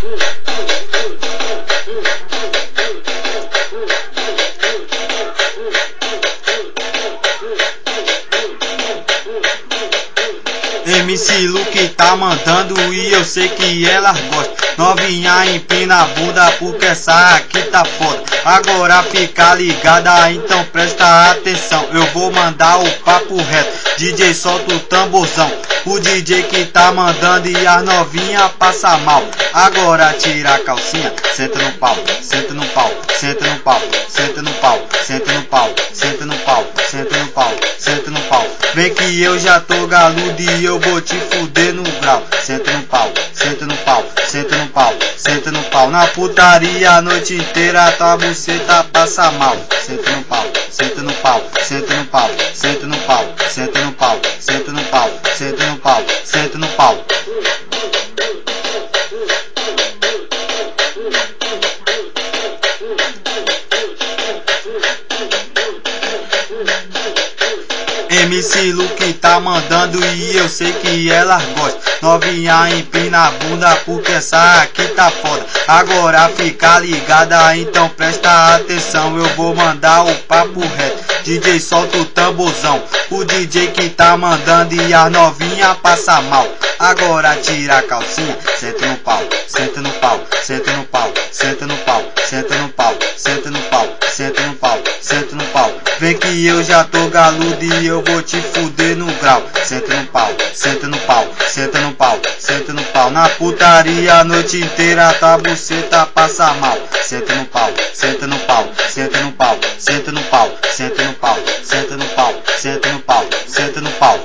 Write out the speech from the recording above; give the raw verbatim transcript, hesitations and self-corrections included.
M C Luke tá mandando e eu sei que elas gostam. Novinha empina a bunda porque essa aqui tá foda. Agora fica ligada, então presta atenção. Eu vou mandar o papo reto. D J solta o tamborzão. O D J que tá mandando e as novinha passa mal. Agora tira a calcinha, senta no pau, senta no pau, senta no pau, senta no pau, senta no pau, senta no pau, senta no pau, senta no pau. Vem que eu já tô galudo e eu vou te fuder no grau. Senta no pau, senta no pau, senta no pau, senta no pau. Na putaria a noite inteira tua buceta passa mal. Senta no pau, senta no pau, senta no pau, senta no pau, senta no pau, senta no pau, senta no pau, senta no pau. M C Luke tá mandando e eu sei que elas gostam. Novinha empina a bunda porque essa aqui tá foda. Agora fica ligada, então presta atenção. Eu vou mandar o papo reto. D J solta o tamborzão. O D J que tá mandando e a novinha passa mal. Agora tira a calcinha, senta no pau, senta no pau, senta no pau, senta no pau, senta no pau, senta no pau, senta no pau, senta no pau. Vem que eu já tô galudo e eu vou te fuder no grau. Senta no pau, senta no pau, senta no pau, senta no pau. Na putaria a noite inteira tua buceta passa mal. Senta no pau, senta no pau, senta no pau, senta no pau, senta no pau, senta no pau, senta no pau, senta no pau.